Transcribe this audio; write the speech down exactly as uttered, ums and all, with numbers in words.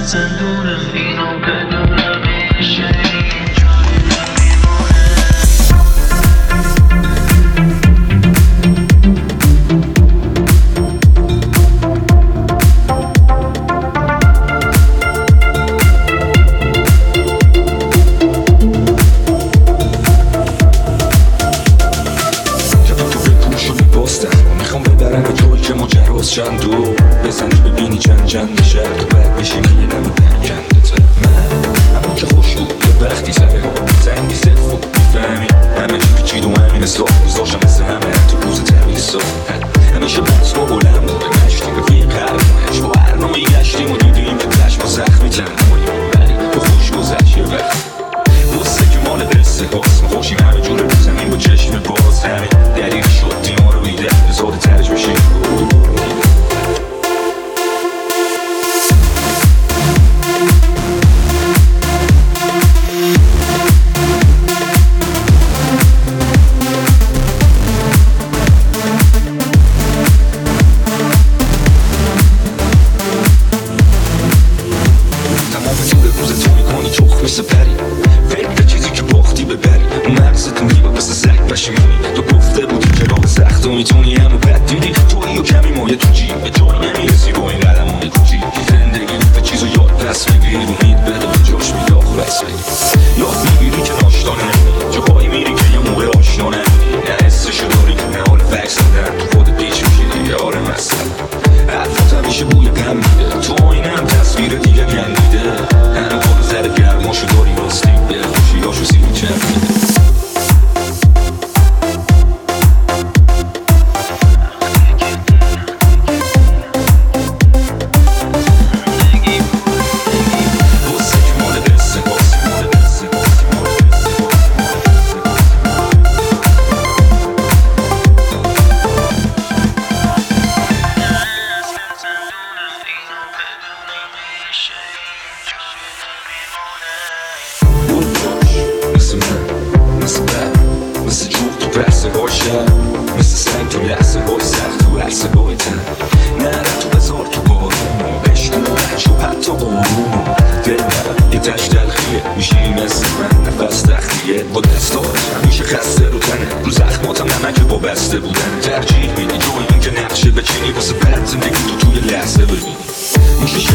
زندونه اینو بدونم میشه چندو بزنی ببینی چند چند شهر تو باید بشینی یه نمی کنده من اما که خوش بود یه وقتی سره زنگی صرف و میفهمی همه چی پیچید و همین اصلاح گذاشتم مثل همه تو روز تحویل صاف همیشه بحث با بلند بوده نشتی رفیق قرمونش با برنامه گشتیم و دیدیم که چشم و زخمی چند کنیم ولی با خوش گذشت یه وقت دوسته که مال قصه هاست ما خوشیم همه جور رو زمین با چشم باز همین دلیل شد دیما رو میده بزاده ترج بشیم مثل پری فکر چیزی که باختی ببری مغزت میبا مثل زک پشیمونی تو گفته بودی که راه سخت و میتونی همو بد دیدی توی و کمی مایه تو جیب به جایی نمیرسی با این قدمای کوچیک زندگی به چیزو یاد پس بگیری امید بده به جاش میداخل بس بگی یاد میگیری که ناشتا نمیدی جاهایی میری که یه موقع آشنا نمیدی نه حسشو داری نه حال فکس دادن تو خودت پیچ میشیدی یه آره مثل حرفات همیشه بوی غم میده تو آینم تصویر دیگه گندیده هنو بالا زر گرماشو داری راستی به خوشیاشو سیری چند میده مثل من مثل بد مثل جوق تو بحثه های شب مثل سنگ تو لحظه های سخت تو عرصه های تن نره تو بذار تو بارون بشکن و بچ و حتی قانون دل نرم یه تش تلخیه میشی مثل من نفس تخلیه با دستات همیشه خسته رو تنه رو زخماتم نمک با بسته بودن ترجیح میدی جای این که نقشه بچینی واسه بد زندگی تو توی لحظه ببینی میشه